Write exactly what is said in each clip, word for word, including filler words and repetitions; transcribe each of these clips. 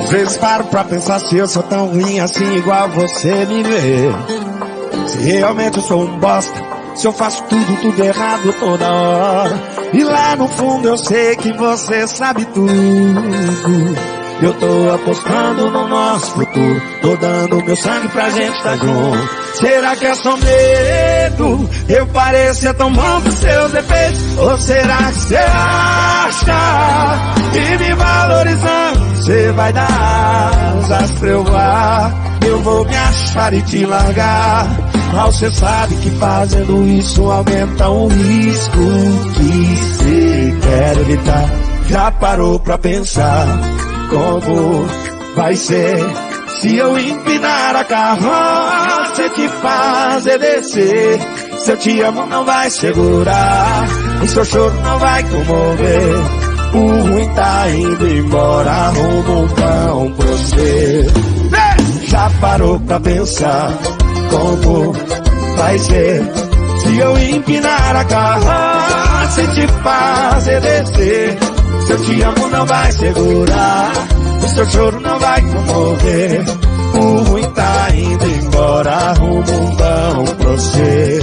Às vezes paro pra pensar se eu sou tão ruim assim igual você me vê. Se realmente eu sou um bosta, se eu faço tudo, tudo errado toda hora. E lá no fundo eu sei que você sabe tudo. Eu tô apostando no nosso futuro, tô dando meu sangue pra gente tá junto. Será que é só medo? Eu pareço ser tão bom com seus defeitos. Ou será que você acha que me valorizando você vai dar asas pra eu voar? Eu vou me achar e te largar. Mas você sabe que fazendo isso aumenta o risco que você quer evitar. Já parou pra pensar como vai ser se eu empinar a carroça e te fazer descer? Se eu te amo não vai segurar, o seu choro não vai comover. O ruim tá indo embora, arruma um pão pra você. Já parou pra pensar como vai ser se eu empinar a carroça e te fazer descer? Se eu te amo não vai segurar, o seu choro não vai comover. O ruim tá indo embora, arruma um pão pra você.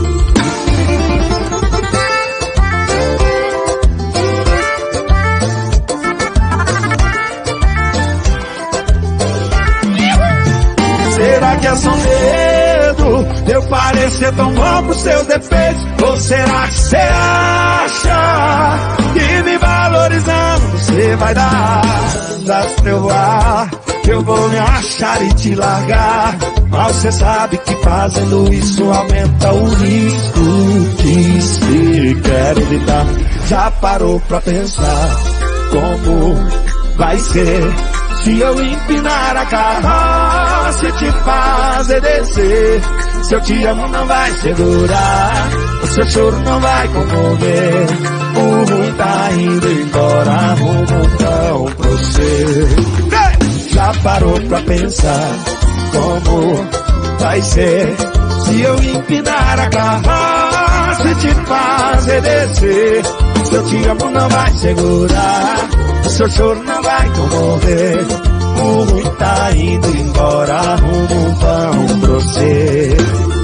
Será que é só medo de eu parecer tão bom pros seus defeitos? Ou será que você acha que me valorizando você vai dar asas pra eu voar? Eu vou me achar e te largar. Mas você sabe que fazendo isso aumenta o risco que se quer evitar. Já parou pra pensar como vai ser se eu empinar a carroça e te fazer descer? Se eu te amo não vai segurar, o seu choro não vai comover. O ruim tá indo embora, arruma um pão pra você. Já parou pra pensar como vai ser se eu empinar a carroça e te fazer descer? Se eu te amo não vai segurar, o seu choro não vai comover. O ruim tá indo embora, arruma um pão pra você.